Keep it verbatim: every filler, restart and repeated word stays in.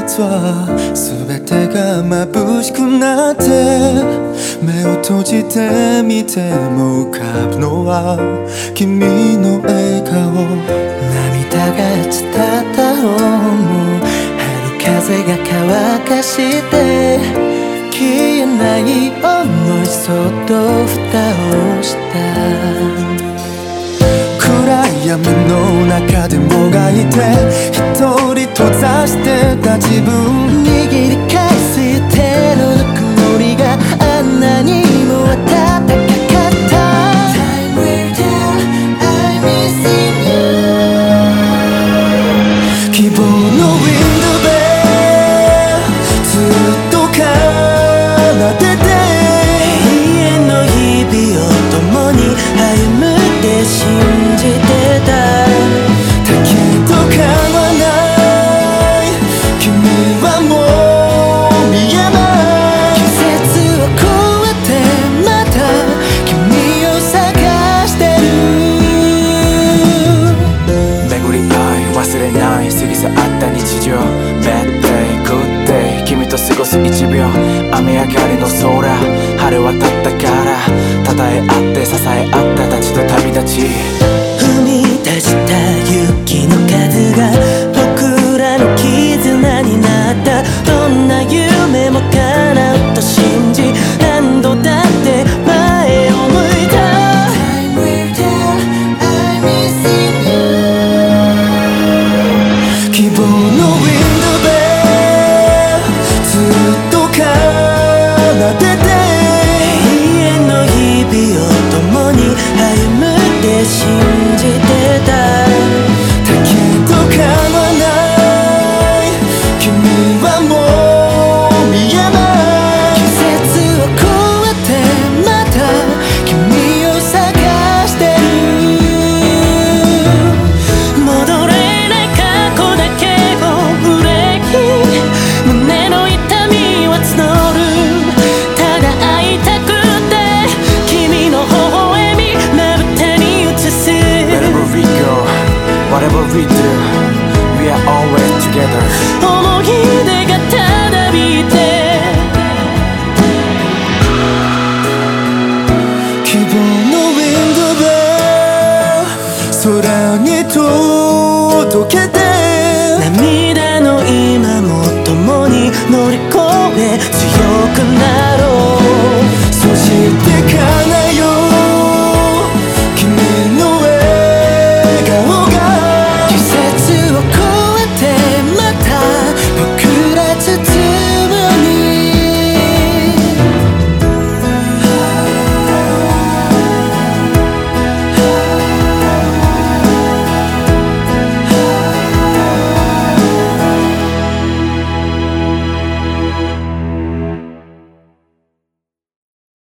実は全てが眩しくなって目を閉じてみても浮かぶのは君の笑顔。涙が伝った方も春風が乾かして消えない想いそっと蓋をした暗闇の中でもがいて一人閉ざしてた自分握り返す手のぬくもりがあんなにも温かかった Time will tell I'm missing you 希望のウィンドベルずっと奏でて永遠の日々を共に歩むって信じてた。だけど変わらない君はもう見えない季節を越えてまた君を探してる巡り合い忘れない過ぎ去った日常 Bad day, good day 君と過ごす一秒雨上がりの空晴れ渡ったからたたえ合って支え合ったたちと旅立ち踏み出した雪の数が僕らの絆になったどんな夢も叶うと信じ何度だって前を向いた Time will tell I'm missing you 希望のウィンドベルずっと奏でて永遠の日々を共に歩むって信じてた。だけど変わらない君はもう見えない季節を越えてまた君を探してる戻れない過去だけをブレーキ胸の痛みは募るただ会いたくて君の微笑みまぶたに映す Wherever we go, whatever we do, we are always together 思い出がただびて希望のウィンドベル空に届けて涙の今も共に乗り越え強くなる